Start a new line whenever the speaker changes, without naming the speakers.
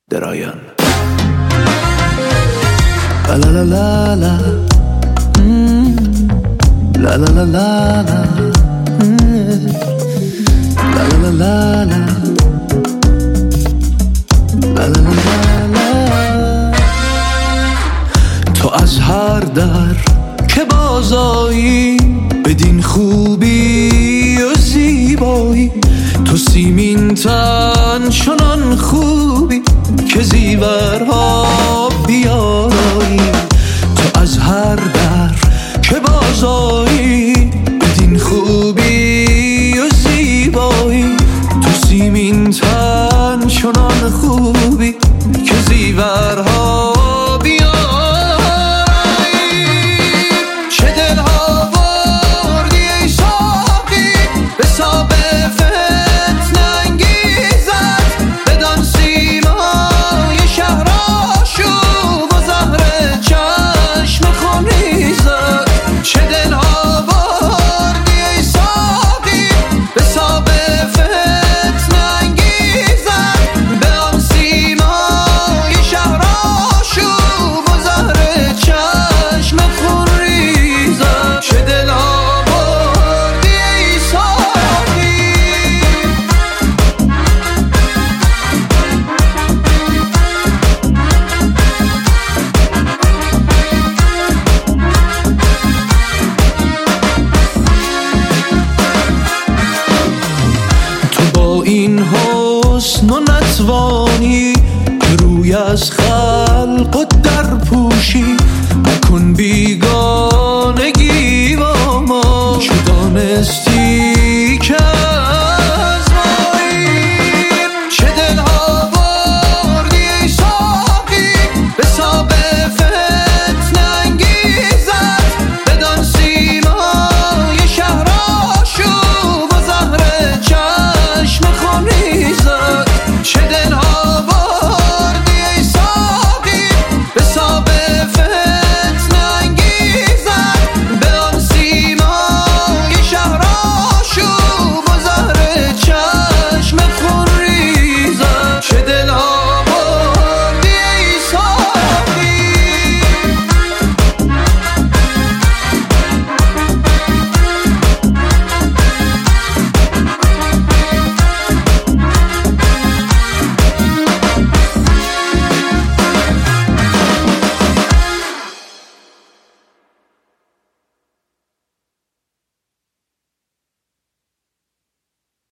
درایان لا لا لا لا لا لا لا لا لا لا لا لا لا. تو از هر در که بازایی بدین خوبی و زیبایی، تو سیمین تن چنان خوبی که زیورها بیایی. تو از هر در که بازایی بدین خوبی و زیبایی، تو سیمین تن چنان خوبی که زیورها بیایی. چه دلها بردی ای ساقی به ساب فتنه انگیزت، بدان سیمای شهر آشوب و زهر چشم خونریزت. چه دلها بردی ای ساقی به ساب فتنه انگیزت، به آن سیمای شهر آشوب و زهر چشم خونریزت. چه دلها بردی ای ساقی. تو با این حسن و نتوانی روی از خلق و در پوشی، نکن بیگانه